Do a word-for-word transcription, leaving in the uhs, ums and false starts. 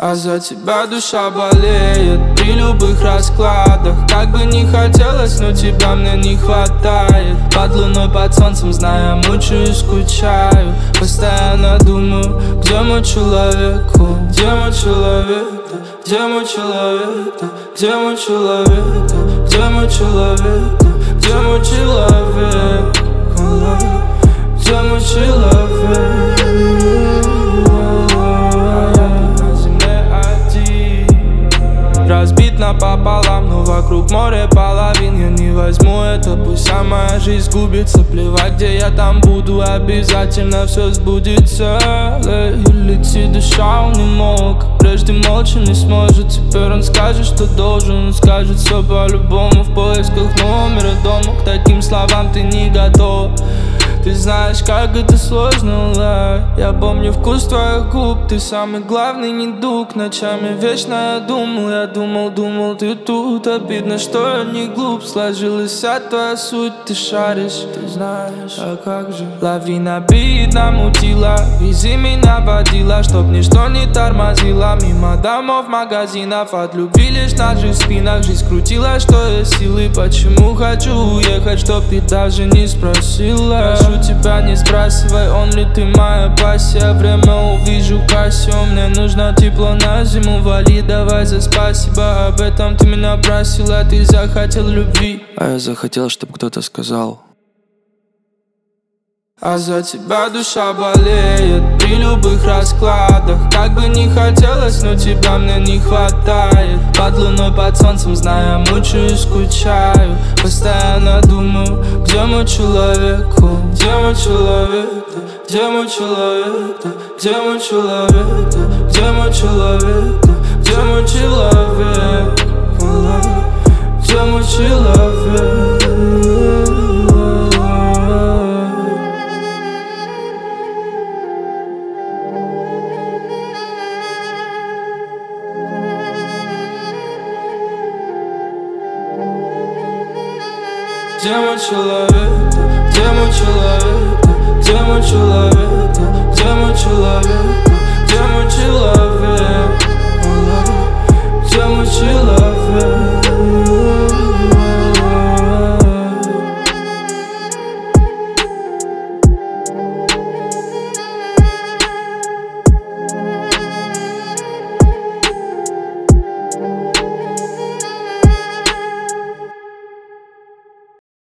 А за тебя душа болеет при любых раскладах. Как бы не хотелось, но тебя мне не хватает. Под луной, под солнцем, зная, мучаюсь, скучаю. Постоянно думаю, где мой человек, о, где мой человек, да, где мой человек, да, где мой человек, да, где мой человек, да, где мой человек, о, где мой человек. Разбит напополам, но вокруг море половин. Я не возьму это, пусть вся моя жизнь сгубится. Плевать, где я там буду, обязательно все сбудется. И летит душа, он не мог, прежде молча не сможет. Теперь он скажет, что должен, он скажет все по-любому. В поисках номера дома, к таким словам ты не готов. Ты знаешь, как это сложно, ла. Я помню вкус твоих губ, ты самый главный недуг. Ночами вечно я думал, я думал, думал, ты тут. Обидно, что я не глуп, сложилась вся твоя суть. Ты шаришь, ты знаешь, а как же. Лавина бит, намутила, вези меня водила, чтоб ничто не тормозило. Мимо домов, магазинов, от любви лишь на наших спинах. Жизнь крутила, что есть силы. Почему хочу уехать, чтоб ты даже не спросила. Прошу тебя, не сбрасывай, он ли ты моя пассия. Время увижу Кассио, мне нужно тепло на зиму. Вали, давай за спасибо, об этом ты меня просила. Ты захотел любви, а я захотел, чтобы кто-то сказал. А за тебя душа болеет при любых раскладах. Как бы не хотелось, но тебя мне не хватает. Под луной, под солнцем, зная, мучаюсь, скучаю. Постоянно думаю, где мой человек, о, где мой человек, да, где мой человек, да, где мой человек, да, где мой человек, да, где мой человек, о, где мой человек. Где мой человек, да, где мой человек, да, где мой человек, да, где мой человек, да, где мой человек, где мой человек.